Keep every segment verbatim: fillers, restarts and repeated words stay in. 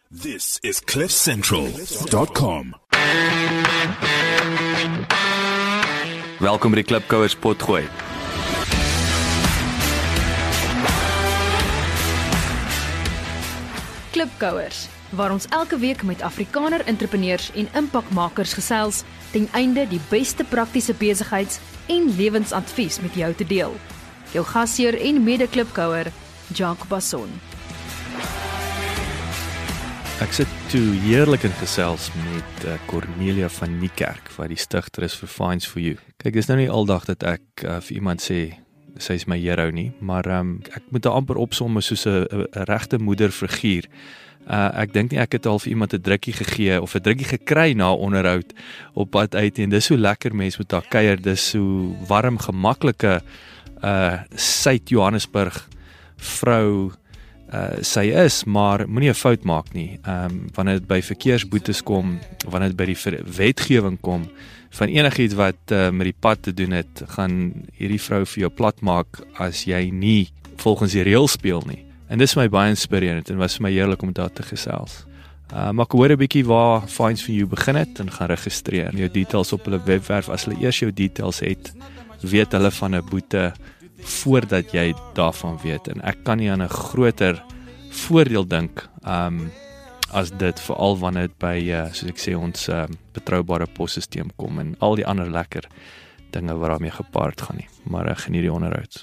This is cliff central dot com. Welkom by die Klipkouers potgooi. Klipkouers, waar ons elke week met Afrikaner entrepreneurs en impakmakers gesels ten einde die beste praktiese besigheids- en lewensadvies met jou te deel. Jou gasheer en mede-klipkouer, Jacques Basson. Ek sit toe heerlik in gesels met uh, Cornelia van Niekerk, wat die stigter is vir Fines for You. Kyk, dis nou nie aldag dat ek uh, vir iemand sê, sy is my hero nie, maar um, ek moet haar amper opsomme soos 'n regte moederfiguur. Uh, ek dink nie ek het al vir iemand 'n drukkie gegee, of 'n drukkie gekry na onderhoud op pad uit, en dis so lekker mens met haar kuier, dis so warm, gemaklike uh, Suid Johannesburg vrou, Uh, sy is, maar moenie 'n fout maak nie. Um, wanneer dit by verkeersboetes kom, wanneer dit by die wetgewing kom, van enigiets wat uh, met die pad te doen het, gaan hierdie vrou vir jou plat maak as jy nie volgens die reëls speel nie. En dis my baie inspirerend en was vir my heerlik om daar te gesels. Uh, maar ek hoor 'n bietjie waar Fines for You begin het en gaan registreer. Jou details op hulle webwerf, as hulle eers jou details het, weet hulle van 'n boete voordat jy daarvan weet, en ek kan nie aan 'n groter voordeel dink um, as dit, veral wanneer dit by, uh, soos ek sê, ons uh, betroubare possysteem kom en al die ander lekker dinge wat daarmee gepaard gaan nie. Maar ek geniet die onderhoud.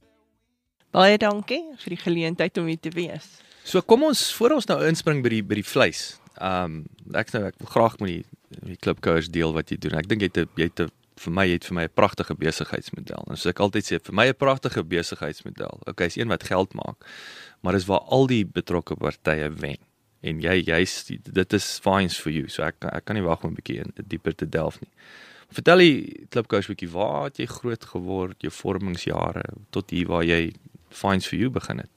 Baie dankie vir die geleentheid om hier te wees. So kom ons, voor ons nou inspring by die, by die vleis, um, ek, nou, ek wil graag met die, die Klipkouers deel wat jy doen. Ek dink jy het 'n jy het 'n vir my het vir my 'n pragtige besigheidsmodel. En soos ek altyd sê, vir my 'n pragtige besigheidsmodel. Okay, is een wat geld maak, maar is waar al die betrokke partye wen. En jy jy's dit is Fines for You. So ek ek kan nie wag om 'n bietjie in dieper te delf nie. Vertel die Klipkouers bietjie, waar het jy groot geword, jou vormingsjare tot hier waar jy Fines for You begin het?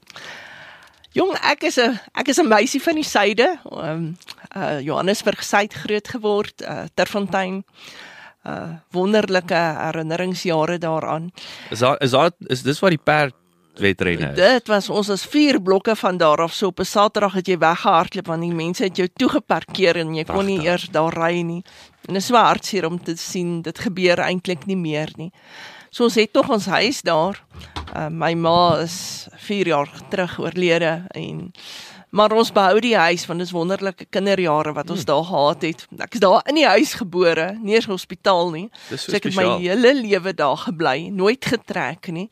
Jong, ek is 'n ek is 'n meisie van die suide, um, uh, Johannesburg suid groot geword, uh, Terfontein. Uh, wonderlike herinneringsjare daaraan. Is daar, is daar, is dis waar die perd wedrenne is? Dit was, ons is vier blokke van daar af, so op 'n Saterdag het jy weggehardloop, want die mense het jou toegeparkeer en jy Prachtig. kon nie eers daar ry nie. En dit is so hartseer om te sien, dit gebeur eintlik nie meer nie. So ons het nog ons huis daar. Uh, my ma is vier jaar terug oorlede, en maar ons behou die huis, want dit is wonderlike kinderjare wat ons hmm. daar gehad het. Ek is daar in die huis gebore, nie eens hospitaal nie. So, so ek het my hele lewe daar gebly, nooit getrek nie.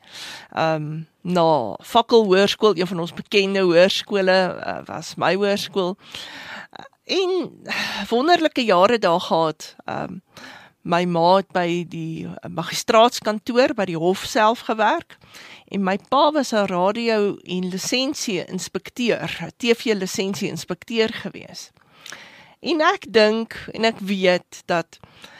Um, na Fakkel Hoërskool, een van ons bekende hoërskole, uh, was my hoërskool. Uh, en wonderlike jare daar gehad. Um, my ma het by die magistraatskantoor, by die hof self gewerk. En my pa was 'n radio- en lisensie-inspekteur, T V-lisensie-inspekteur gewees. En ek dink, en ek weet, dat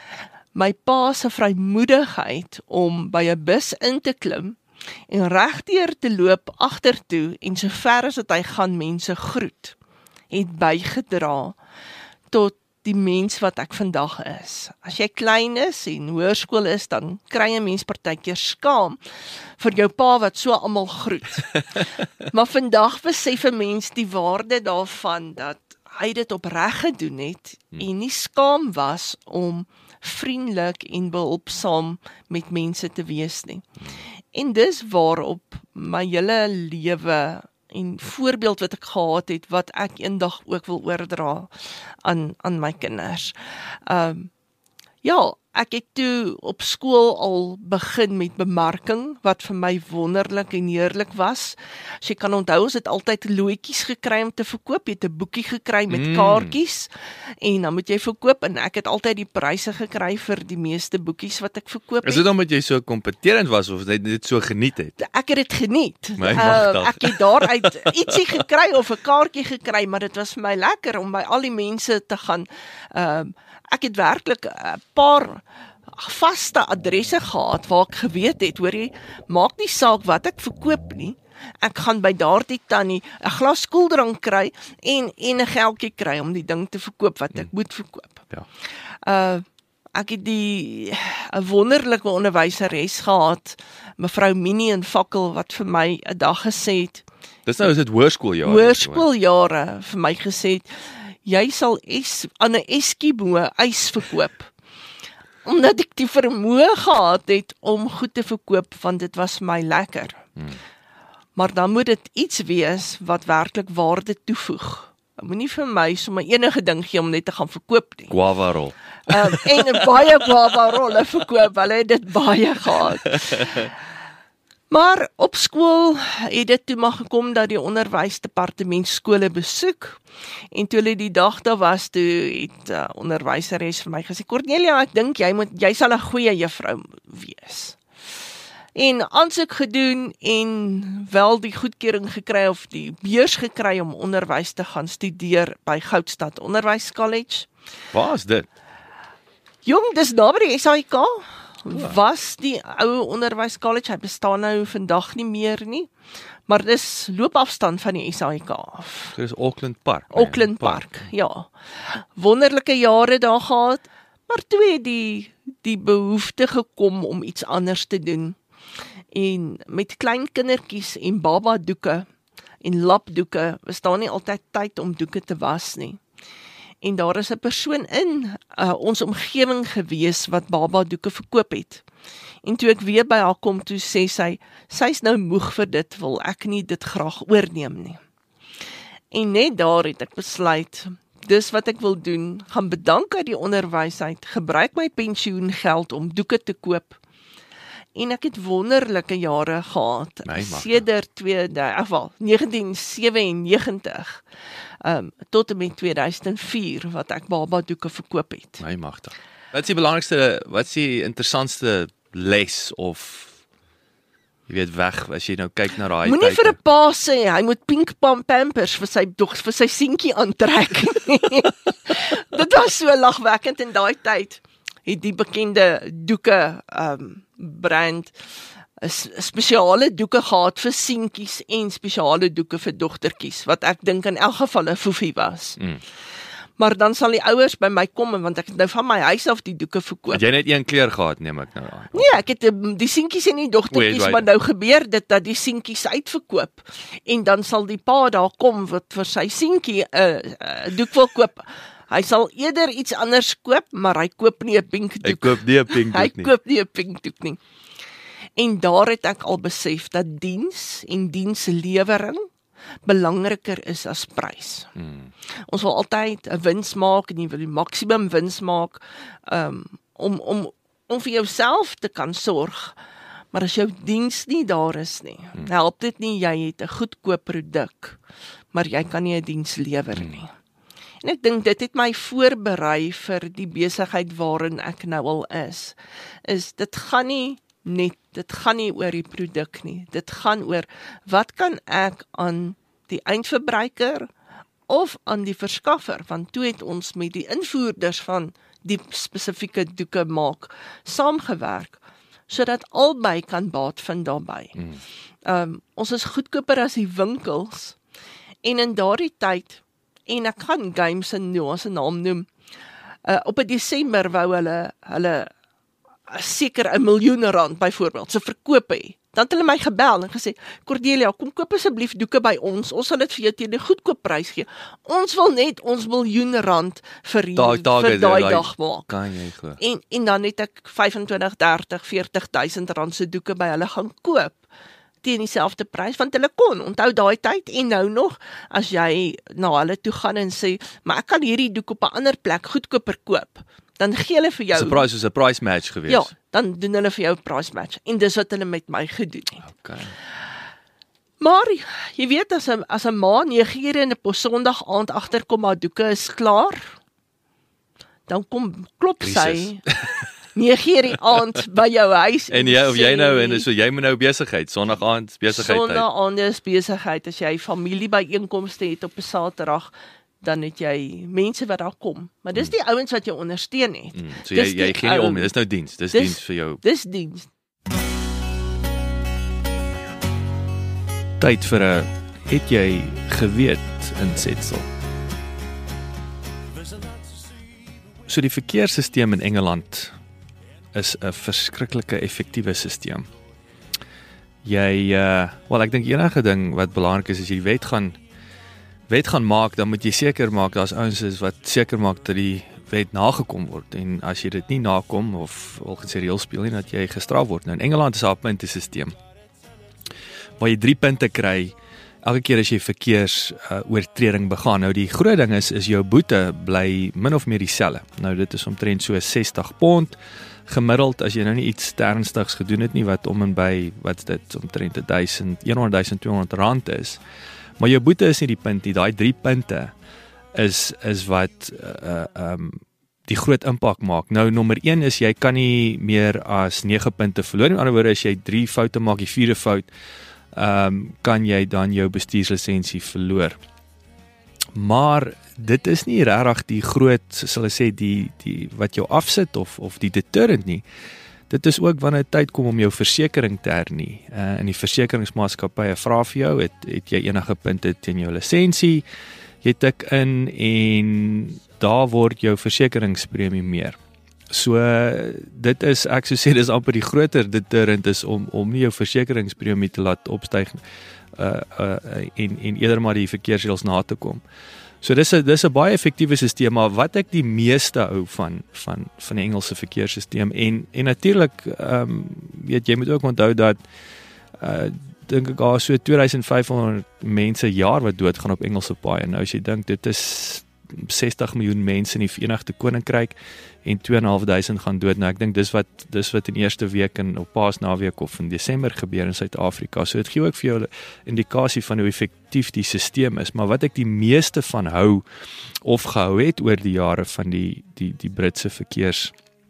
my pa se vrymoedigheid om by 'n bus in te klim, en regdeur te loop agtertoe, en so ver as dat hy gaan mense groet, het bygedra tot die mens wat ek vandag is. As jy klein is en hoërskool is, dan kry 'n mens partykeer skaam vir jou pa wat so almal groet. Maar vandag besef 'n mens die waarde daarvan, dat hy dit opreg gedoen het, en nie skaam was om vriendelik en behulpsaam met mense te wees nie. En dis waarop my hele lewe en voorbeeld wat ek gehad het, wat ek eendag ook wil oordra aan, aan my kinders. Um, ja, ek het toe op skool al begin met bemarking, wat vir my wonderlik en heerlik was. As jy kan onthou, ons het altyd looitjies gekry om te verkoop, jy het 'n boekie gekry met mm. kaartjies, en dan moet jy verkoop, en ek het altyd die pryse gekry vir die meeste boekies wat ek verkoop het. Is dit omdat jy so kompeterend was, of jy dit so geniet het? Ek het dit geniet. Uh, ek het daaruit ietsie gekry, of 'n kaartjie gekry, maar dit was vir my lekker om by al die mense te gaan. Uh, ek het werklik 'n paar vaste adresse gehad, waar ek geweet het, hoor jy, maak nie saak wat ek verkoop nie, ek gaan by daardie tannie 'n glas koeldrank kry, en, en 'n geldjie kry, om die ding te verkoop, wat ek hmm. moet verkoop. Ja. Uh, ek het die 'n wonderlike onderwyseres gehad, mevrou Minnie in Fakkel, wat vir my 'n dag gesê het, Dis nou is dit hoërskooljare. Hoërskooljare vir my gesê, jy sal es, aan 'n Eskimo ys verkoop. Omdat ek die vermoë gehad het om goed te verkoop, want dit was vir my lekker. Hmm. Maar dan moet dit iets wees wat werklik waarde toevoeg. Ek moenie vir my sommer enige ding gee om net te gaan verkoop nie. Guava rol. Um, en baie guava rolle verkoop, hulle het dit baie gehad. Maar op skool het dit toe maar gekom dat die onderwysdepartement skole besoek, en toe hulle die dag daar was, toe het uh, onderwyseres vir my gesê, Cornelia, ek dink jy moet, jy sal 'n goeie juffrou wees. En aansoek gedoen en wel die goedkeuring gekry of die beurs gekry om onderwys te gaan studeer by Goudstad Onderwyskollege. Waar is dit? Jong, dis naby die S A I K. Was die ou onderwyskollege, hy bestaan nou vandag nie meer nie, maar dis loopafstand van die S A I K af. Dit is Auckland Park. Auckland Park, Park, ja. Wonderlike jare daar gehad, maar toe het die, die behoefte gekom om iets anders te doen. En met klein kindertjies en baba doeke en lapdoeke, was daar nie altyd tyd om doeke te was nie. En daar is 'n persoon in uh, ons omgewing gewees wat baba doeke verkoop het. En toe ek weer by haar kom, toe sê sy, sy's nou moeg vir dit, wil ek nie dit graag oorneem nie. En net daar het ek besluit, dis wat ek wil doen, gaan bedank uit die onderwys uit, gebruik my pensioengeld om doeke te koop. En ek het wonderlike jare gehad, sedert negentien sewennegentig, um, tot en met tweeduisend vier, wat ek baba doeke verkoop het. My magtig. Wat is die belangrikste, wat is die interessantste les of, jy weet, weg, as jy nou kyk na daai Moenie vir 'n pa sê, hy moet pink pampers vir sy, vir sy seentjie aantrek. Dit was so lagwekkend in daai tyd. Het die bekende doeke um, brand spesiale doeke gehad vir seentjies en spesiale doeke vir dogtertjies, wat ek dink in elk geval 'n foefie was. Mm. Maar dan sal die ouers by my kom, want ek het nou van my huis af die doeke verkoop. Het jy net een kleur gehad, neem ek nou aan? Nee, ek het die seentjies en die dogtertjies, right. Maar nou gebeur dit dat die seentjies uitverkoop, en dan sal die pa daar kom, wat vir sy seentjie 'n uh, uh, doek wil koop. Hy sal eerder iets anders koop, maar hy koop nie 'n pink doek. Hy koop nie 'n pink doek nie. Hy koop nie 'n pink doek nie. En daar het ek al besef dat diens en dienslewering belangriker is as prys. Hmm. Ons wil altyd 'n wins maak en jy wil die maksimum wins maak um, om om om vir jouself te kan sorg. Maar as jou diens nie daar is nie, hmm. help dit nie jy het 'n goedkoop produk, maar jy kan nie 'n diens lewer nie. Hmm. En ek dink dit het my voorberei vir die besigheid waarin ek nou al is. Is dit gaan nie net, dit gaan nie oor die produk nie. Dit gaan oor wat kan ek aan die eindverbruiker of aan die verskaffer, want toe het ons met die invoerders van die spesifieke doeke maak saamgewerk, sodat albei kan baat vind daarbey. Mm. Um, ons is goedkoper as die winkels, en in daardie tyd, en ek gaan Games en Noah se naam noem, uh, op 'n Desember wou hulle, hulle seker 'n miljoen rand byvoorbeeld, so verkoop hy. Dan het hulle my gebel en gesê, Cordelia, kom koop asseblief doeke by ons, ons sal dit vir jou teen 'n goedkoop prys gee. Ons wil net ons miljoen rand vir die, vir daai dag maak. Kan jy glo. En, en dan het ek vyfentwintig, dertig, veertig duisend rand se doeke by hulle gaan koop, teen dieselfde prys, want hulle kon, onthou daai tyd, en nou nog, as jy na hulle toe gaan en sê, maar ek kan hierdie doek op 'n ander plek goedkoper koop, dan gee hulle vir jou... Dis 'n price, is 'n price match gewees. Ja, dan doen hulle vir jou 'n price match, en dis wat hulle met my gedoen het. Okay. Maar, jy weet, as 'n as 'n ma nege ure in 'n Sondag aand agterkom, maar doeke is klaar, dan kom, klop sy, nege uur die aand by jou huis. En jy, of jy nou, en so jy moet nou besigheid, Sondag aand besigheid. Sondag aand is besigheid, as jy familiebyeenkomste het op 'n Saterdag, dan het jy mense wat daar kom. Maar dis die mm. ouens wat jou ondersteun het. Mm. So jy, jy gee nie om, dis nou diens, dis, dis diens vir jou. Dis diens. Tyd vir 'n het jy geweet insetsel. So die verkeersstelsel in Engeland is 'n verskriklike effektiewe stelsel. jy uh wel ek dink enige ding wat belangrik is as jy die wet gaan wet gaan maak, dan moet jy seker maak daar's ouens is wat seker maak dat die wet nagekom word en as jy dit nie nakom of volgens die reëls speel nie dat jy gestraf word. Nou in Engeland is daar 'n puntesisteem waar jy drie punte kry elke keer as jy verkeers uh, oortreding begaan. Nou die groot ding is is jou boete bly min of meer dieselfde. Nou dit is omtrent so sestig pond gemiddeld as jy nou nie iets ernstigs gedoen het nie wat om en by wat dit omtrent honderd duisend tweehonderd rand is. Maar jou boete is nie die punt nie, daai drie punte is is wat uh, um, die groot impak maak. Nou nommer een is jy kan nie meer as nege punte verloor. In ander woorde as jy drie foute maak, die vierde fout, um, kan jy dan jou bestuurslisensie verloor. Maar dit is nie regtig die groot, sal ek sê, die die wat jou afsit of of die deterrent nie. Dit is ook wanneer tyd kom om jou versekering te hernie. Uh, in die versekeringsmaatskappye vra vir jou, het, het jy enige punte teen jou lisensie, jy tik in en daar word jou versekeringspremie meer. So dit is, ek sou sê, dis amper die groter deterrent is om om nie jou versekeringspremie te laat opstyg uh, uh, en en eerder maar die verkeersreëls na te kom. So dis 'n dis 'n baie effektiewe stelsel, maar wat ek die meeste hou van van van die Engelse verkeersstelsel en en natuurlik ehm um, weet jy moet ook onthou dat uh dink ek daar so twee duisend vyf honderd mense jaar wat doodgaan op Engelse paaie. Nou as jy dink dit is sestig miljoen mense in die Verenigde Koninkryk en twee en 'n half duisend gaan dood. Nou ek dink dis wat dis wat in eerste week in op Paasnaweek of in Desember gebeur in Suid-Afrika. So dit gee ook vir jou 'n indikasie van hoe effektief die stelsel is, maar wat ek die meeste van hou of gehou het oor die jare van die die die Britse verkeers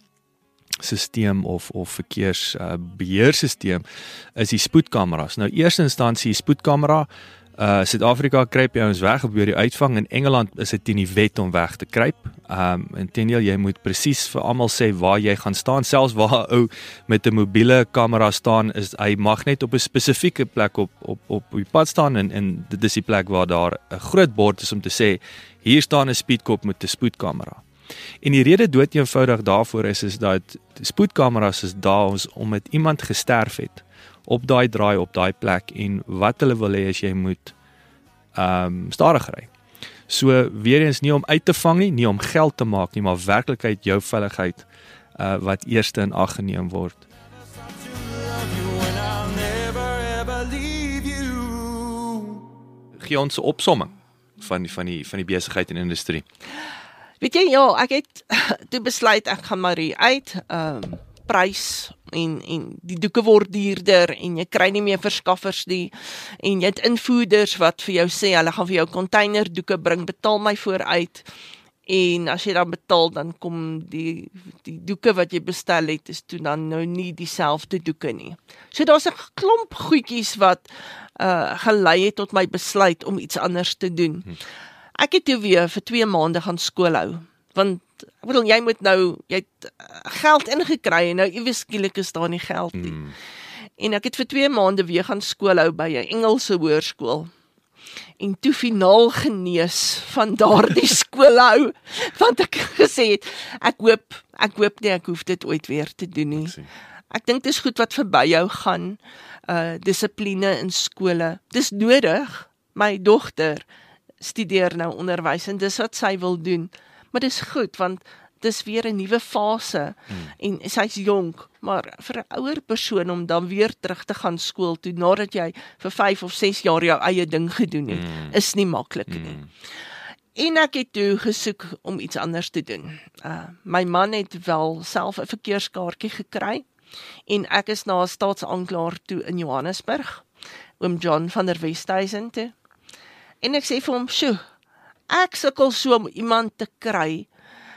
stelsel of of verkeers uh, beheerstelsel is die spoedkameras. Nou eerste instansie spoedkamera Uh, Suid-Afrika kruip jy ons weg op die uitvang. In Engeland is dit teen die wet om weg te kruip. Um, Inteendeel, jy moet presies vir almal sê waar jy gaan staan. Selfs waar 'n ou met 'n mobiele kamera staan, is hy mag net op 'n spesifieke plek op op op die pad staan en en dit is die plek waar daar 'n groot bord is om te sê hier staan 'n speedkop met 'n spoedkamera. En die rede dood eenvoudig daarvoor is is dat die spoedkameras is daar ons om met iemand gesterf het op daai draai op daai plek en wat hulle wil hê as jy moet ehm um, stadig ry. So weer eens nie om uit te vang nie, nie om geld te maak nie, maar werklikheid jou veiligheid uh, wat eerste in ag geneem word. Gee ons 'n opsomming van die van die van die besigheid en industrie. Weet jy, ja, ek het toe besluit ek gaan maar hier uit, ehm um, prys en en die doeke word duurder en jy kry nie meer verskaffers nie en jy het invoerders wat vir jou sê hulle gaan vir jou containerdoeke bring, betaal my vooruit en as jy dan betaal dan kom die die doeke wat jy bestel het is toe dan nou nie dieselfde doeke nie. So daar's 'n klomp goedjies wat uh, gelei het tot my besluit om iets anders te doen. Hm. Ek het toe weer vir twee maande gaan skool hou, want ek bedoel, jy moet nou, jy het geld ingekry en nou ewe skielik is daar nie geld nie. Mm. En ek het vir twee maande weer gaan skool hou by 'n Engelse hoërskool. En toe finaal genees van daardie skool hou, want ek gesê het, ek hoop, ek hoop nie ek hoef dit ooit weer te doen nie. Ek dink dis goed wat verby jou gaan, uh, dissipline in skole. Dis nodig, my dogter studeer nou onderwys en dis wat sy wil doen. Maar dis goed, want dis weer 'n nuwe fase hmm. en sy's jonk, maar vir 'n ouer persoon om dan weer terug te gaan skool toe, nadat jy vir vyf of ses jaar jou eie ding gedoen het, hmm. is nie maklik nie. Hmm. En ek het toe gesoek om iets anders te doen. Uh, my man het wel self 'n verkeerskaartjie gekry, en ek is na 'n staatsaanklaer toe in Johannesburg, oom John van der Westhuizen toe. En ek sê vir hom, "Sjoe, ek sukkel so om iemand te kry,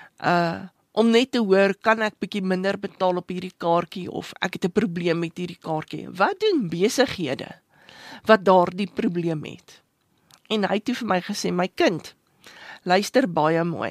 uh, om net te hoor, kan ek bietjie minder betaal op hierdie kaartjie, of ek het 'n probleem met hierdie kaartjie. Wat doen besighede wat daardie probleem het?" En hy het toe vir my gesê, "My kind, luister baie mooi.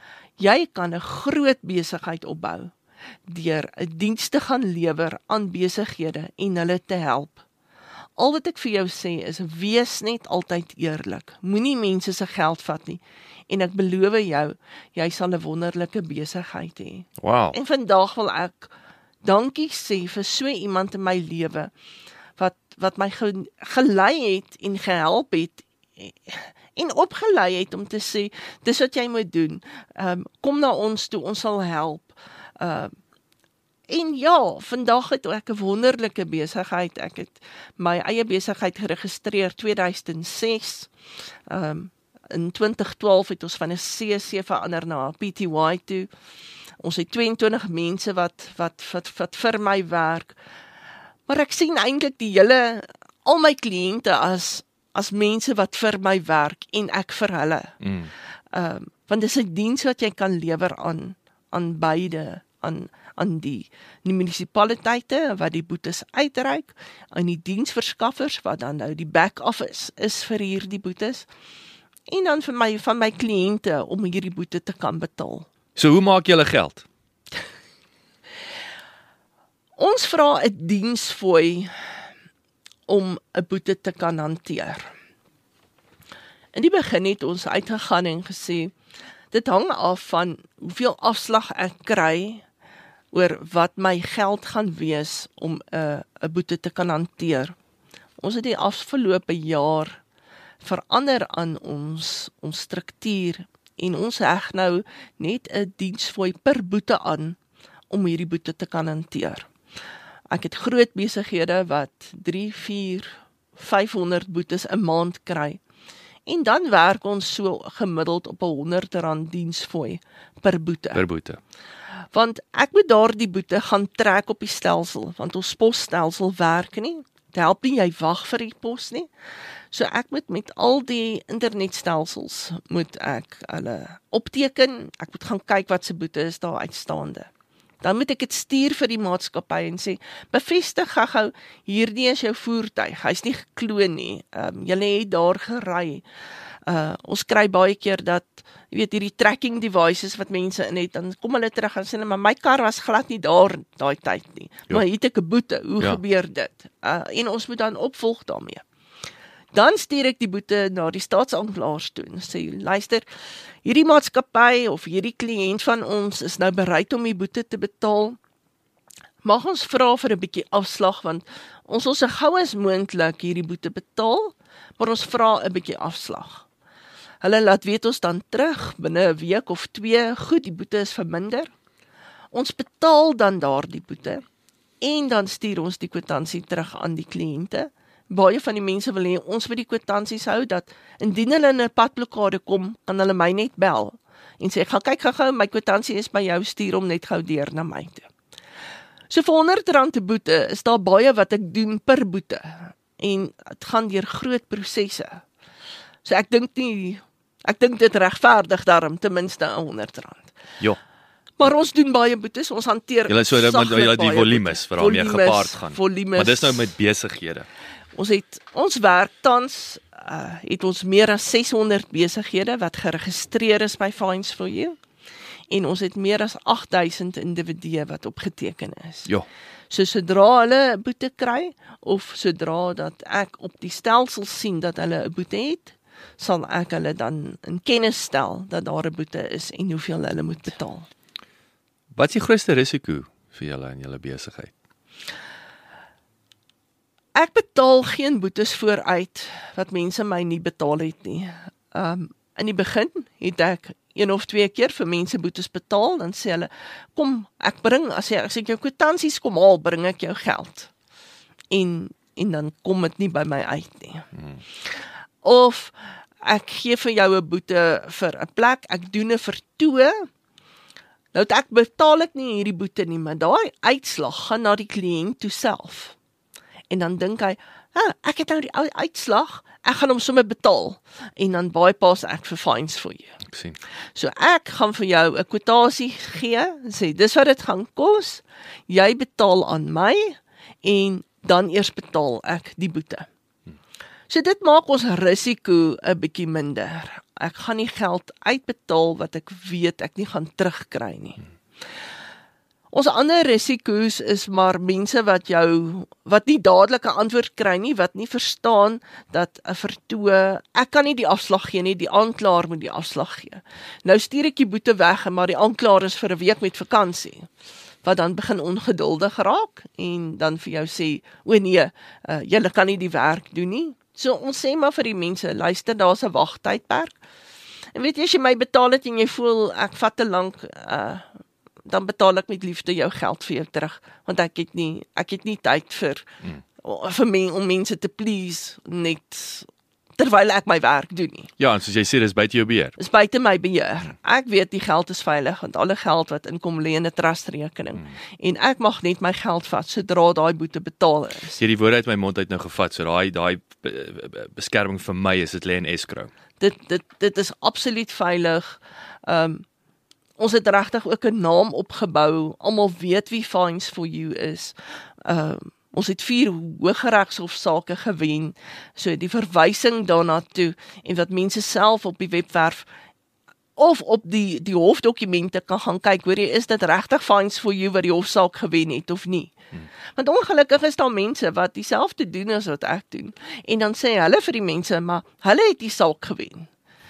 Jy kan 'n groot besigheid opbou deur 'n diens te gaan lewer aan besighede en hulle te help. Al wat ek vir jou sê is, wees net altyd eerlik. Moenie mense se geld vat nie. En ek beloof jou, jy sal 'n wonderlike besigheid hê." Wow. En vandag wil ek dankie sê vir so iemand in my lewe, wat wat my ge, gelei het en gehelp het en opgelei het om te sê, dis wat jy moet doen, um, kom na ons toe, ons sal help. Um, en ja, vandag het ek 'n wonderlike besigheid, ek het my eie besigheid geregistreer tweeduisend ses, um, in twintig twaalf het ons van 'n C C verander na 'n P T Y toe, ons het tweeëntwintig mense wat, wat, wat, wat vir my werk, maar ek sien eintlik die hele, al my kliënte as, as mense wat vir my werk, en ek vir hulle, Mm. um, want dis 'n diens wat jy kan lewer aan, aan beide, aan, aan die, die munisipaliteite wat die boetes uitreik, aan die diensverskaffers wat dan nou die back office is vir hierdie boetes, en dan vir my, van my kliënte om hierdie boete te kan betaal. So hoe maak julle geld? Ons vra 'n diensfooi om 'n boete te kan hanteer. In die begin het ons uitgegaan en gesê, dit hang af van hoeveel afslag ek kry oor wat my geld gaan wees om 'n uh, 'n boete te kan hanteer. Ons het die afgelope jaar verander aan ons ons struktuur en ons heg nou net 'n diensfooi per boete aan om hierdie boete te kan hanteer. Ek het groot besighede wat drie, vier, vyfhonderd boetes 'n maand kry. En dan werk ons so gemiddeld op 'n honderd rand diensfooi per boete. Per boete. Want ek moet daardie boete gaan trek op die stelsel, want ons posstelsel werk nie. Dit help nie jy wag vir die pos nie. So ek moet met al die internetstelsels moet ek hulle opteken. Ek moet gaan kyk wat se boete is daar uitstaande. Dan moet ek dit stuur vir die maatskappy en sê, bevestig gou-gou, hierdie is jou voertuig, hy's nie gekloon nie, um, julle het daar gery. Uh, ons kry baie keer dat, jy weet, hierdie tracking devices wat mense in het, dan kom hulle terug en sê, maar my kar was glad nie daar daai tyd nie, Jo. maar hier het ek 'n boete, hoe Ja. gebeur dit? Uh, en ons moet dan opvolg daarmee. Dan stuur ek die boete na die staatsanklaers toe en sê, luister, hierdie maatskappy of hierdie kliënt van ons is nou bereid om die boete te betaal. Mag ons vra vir 'n bietjie afslag, want ons wil so gou as moontlik hierdie boete betaal, maar ons vra 'n bietjie afslag. Hulle laat weet ons dan terug, binne 'n week of twee, goed, die boete is verminder. Ons betaal dan daardie boete, en dan stuur ons die kwitansie terug aan die kliënte. Baie van die mense wil hê ons moet die kwitansies hou, dat indien hulle in 'n padblokkade kom, kan hulle my net bel en sê, gaan kyk gou-gou, my kwitansie is by jou, stuur hom net gou deur na my toe. So vir honderd rand te boete is daar baie wat ek doen per boete, en dit gaan deur groot prosesse. So ek dink nie, ek dink dit regverdig daarom ten minste honderd rand. Ja. Maar ons doen baie boetes, ons hanteer Julle so dat saglik julle die baie volumes boetes. vir daarmee Volumes, gepaard gaan. volumes. Maar dis nou met besighede. Ons het, ons werk tans, uh, het ons meer as seshonderd besighede wat geregistreer is by Fines for You, en ons het meer as agt duisend individue wat opgeteken is. Ja. So sodra hulle 'n boete kry, of sodra dat ek op die stelsel sien dat hulle 'n boete het, sal ek hulle dan in kennis stel dat daar 'n boete is en hoeveel hulle moet betaal. Wat is die grootste risiko vir julle in julle besigheid? Ek betaal geen boetes vooruit wat mense my nie betaal het nie. Um, in die begin het ek een of twee keer vir mense boetes betaal, dan sê hulle, kom, ek bring, as, jy, as ek jou kwitansies kom haal, bring ek jou geld. En, en dan kom dit nie by my uit nie. Hmm. Of, ek gee vir jou 'n boete vir 'n plek, ek doen 'n vertoë, nou ek betaal ek nie hierdie boete nie, maar daai uitslag gaan na die kliënt toe self. En dan dink hy, ah, ek het nou die uitslag, ek gaan hom sommer betaal, en dan bypass ek vir Fines for You. Ek sien. So ek gaan vir jou 'n kwotasie gee, sê, dis wat dit gaan kos, jy betaal aan my, en dan eers betaal ek die boete. So dit maak ons risiko 'n bietjie minder. Ek gaan nie geld uitbetaal wat ek weet ek nie gaan terugkry nie. Ons ander risiko's is maar mense wat jou, wat nie dadelike antwoord kry nie, wat nie verstaan dat 'n vertoë, ek kan nie die afslag gee nie, die aanklaer moet die afslag gee. Nou stuur ek die boete weg, maar die aanklaer is vir 'n week met vakansie. wat dan begin ongeduldig raak en dan vir jou sê, o nee, uh, julle kan nie die werk doen nie. So ons sê maar vir die mense, luister, daar's 'n wagtydperk. En weet jy, as jy my betaal het en jy voel, ek vat te lank, uh, dan betaal ek met liefde jou geld vir jou terug, want ek het nie, ek het nie tyd vir, hmm. vir my, om mense te please, net terwyl ek my werk doen nie. Ja, en soos jy sê, dis buite jou beheer. Dis buite my beheer. Ek weet die geld is veilig, want alle geld wat inkom lê in 'n trustrekening. Hmm. En ek mag net my geld vat, sodra daai boete betaal is. Jy het die woorde uit my mond uit nou gevat, so daai daai beskerming vir my is dit lê in escrow. Dit, dit, dit is absoluut veilig. Um, ons het regtig ook 'n naam opgebou, almal weet wie Fines for You is. Um, Ons het vier Hooggeregshofsaake gewen, so die verwysing daarna toe, en wat mense self op die webwerf, of op die, die hofdokumente kan gaan kyk, hoor jy, is dit regtig Fines for You wat die hofsaak gewen het, of nie? Hmm. Want ongelukkig is daar mense wat dieselfde doen as wat ek doen, en dan sê hulle vir die mense, maar hulle het die saak gewen.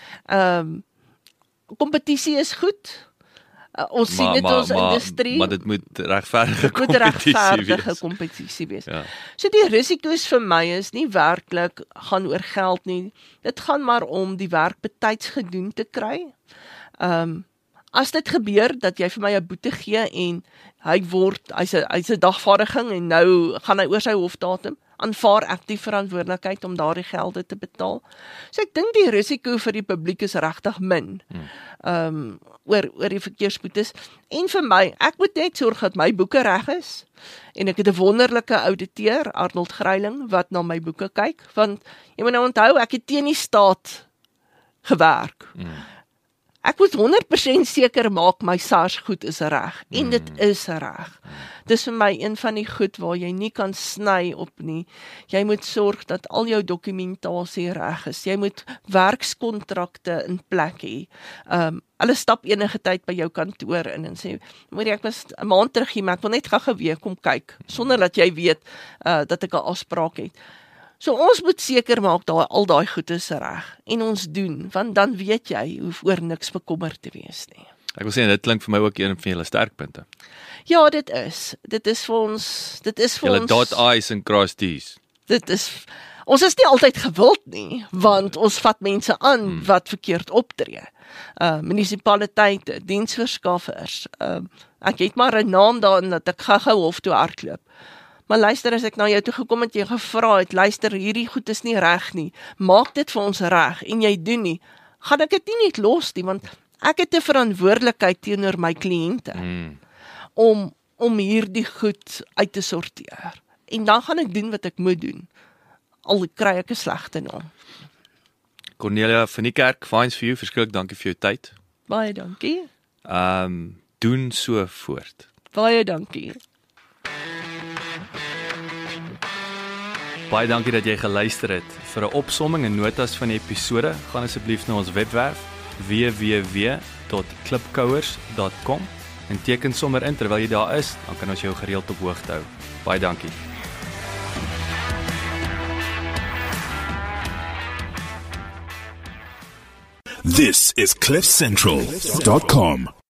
Um, Kompetisie is goed, Uh, ons maar, sien dit maar, ons maar, industrie. Maar dit moet regverdige kompetisie wees. Dit moet regverdige kompetisie wees. Ja. So die risiko's vir my is nie werklik gaan oor geld nie. Dit gaan maar om die werk betyds gedoen te kry. Ehm um, as dit gebeur dat jy vir my 'n boete gee en hy word hy's 'n hy's 'n dagvaardiging en nou gaan hy oor sy hofdatum, aanvaar ek die verantwoordelikheid om daardie gelde te betaal. So ek dink die risiko vir die publiek is regtig min. Ehm um, oor oor die verkeersboetes. En vir my, ek moet net sorg dat my boeke reg is. En ek het 'n wonderlike ouditeur, Arnold Greiling, wat na my boeke kyk, want jy moet nou onthou, ek het teen die staat gewerk. Mm. Ek moet honderd persent seker maak my SARS goed is reg, en dit is reg. Dis vir my een van die goed waar jy nie kan sny op nie. Jy moet sorg dat al jou dokumentasie reg is. Jy moet werkskontrakte in plek hê. Um, hulle stap enige tyd by jou kantoor in en sê, moet ek was 'n maand terug hier, maar ek wil net gou weer kom kyk, sonder dat jy weet uh, dat ek 'n afspraak het. So ons moet seker maak dat al daai goed is reg, en ons doen, want dan weet jy, hoef oor niks bekommerd te wees nie. Ek wil sê, dit klink vir my ook een van julle sterkpunte. Ja, dit is. Dit is vir ons, dit is vir julle ons... dot I's en cross T's. Dit is, ons is nie altyd gewild nie, want ons vat mense aan hmm. wat verkeerd optree. Uh, munisipaliteite, diensverskaffers, uh, ek het maar 'n naam daarin dat ek gou-gou hof toe hardloop. Maar luister, as ek na jou toe gekom het, jy gevra het, luister, hierdie goed is nie reg nie, maak dit vir ons reg, en jy doen nie, gaan ek dit nie net los nie, want ek het 'n verantwoordelikheid teenoor my kliënte, hmm. om, om hierdie goed uit te sorteer, en dan gaan ek doen wat ek moet doen, al kry ek 'n slegte naam. Cornelia van die Kerk, Fines for You, verskrik dankie vir jou tyd. Baie dankie. Ehm um, doen so voort. Baie dankie. Baie dankie dat jy geluister het. Vir 'n opsomming en notas van die episode, gaan asseblief na ons webwerf w w w dot klipkouers dot com en teken sommer in terwyl jy daar is, dan kan ons jou gereeld op hoogte hou. Baie dankie. This is cliff central dot com.